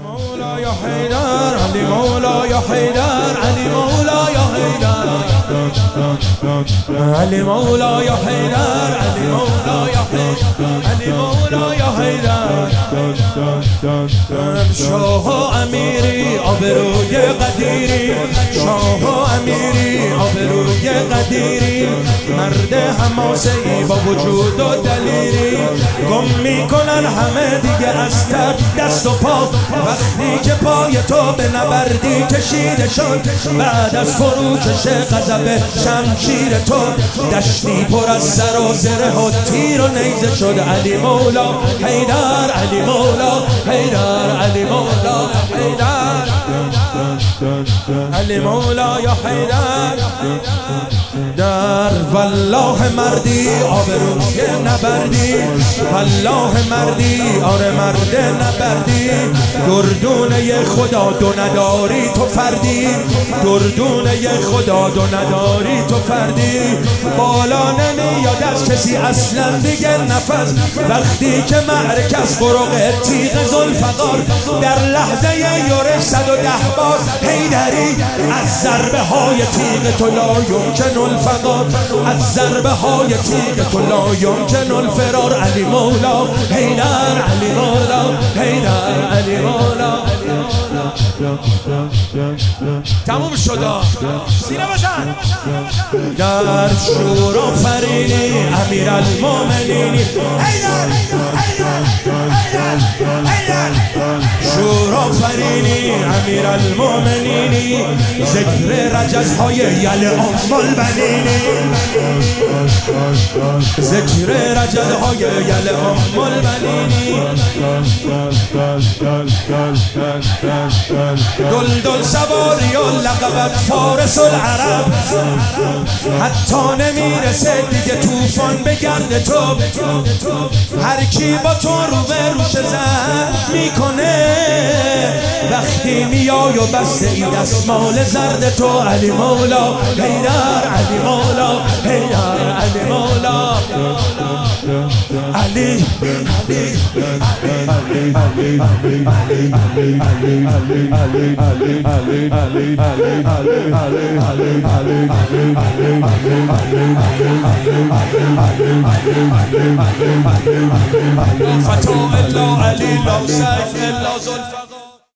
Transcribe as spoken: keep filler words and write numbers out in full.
مولا یا حیدر علی مولا یا حیدر علی مولا یا حیدر علی مولا یا حیدر علی مولا یا حیدر علی مولا یا حیدر شاه و امیری آبروی قدیری شاه و امیری آبروی قدیری مرد حماسه‌ای با وجود و دلیری گم میکنن همه دیگه از تب دست و پا وقتی که پای تو به نبردی کشیده شد بعد از فروکش غضب شمشیر تو دشتی پر از سر و زره و تیر و نیزه شد علی مولا حیدر علی مولا حیدر علی مولا حیدر علی مولا یا حیدر در والله مردی آبروی نبردی والله مردی آره مرد نبردی گردونه خدا دو نداری تو فردی گردونه خدا دو نداری تو فردی بالا نمیاد از کسی اصلا دیگه نفس وقتی که معرکه از فروغ تیغ ذوالفقار در لحظه یورش صد و ده بار حیدری از ضربه های تیغ تو لا یمکن الفقار از ضربه های تیغ تو لا یمکن الفرار علی مولا حیدر علی مولا حیدر علی مولا تموم شد سینه بزن در شور آفرینی امیرالمومنینی حیدر شور آفرینی امیرالمومنینی ذکر رجزهای یل ام البنینی ذکر رجزهای یل ام البنینی دل دل سواری و لقبت فارس العرب حتی نمیرسه دیگه توفان به گرد تو هر کی با تو رو به روش زد میکنه وقتی میای و بسته ای دستمال زرد تو علی مولا حیدر علی مولا حیدر علی مولا علی فتو الا علی لا سیف الا ذوالفقار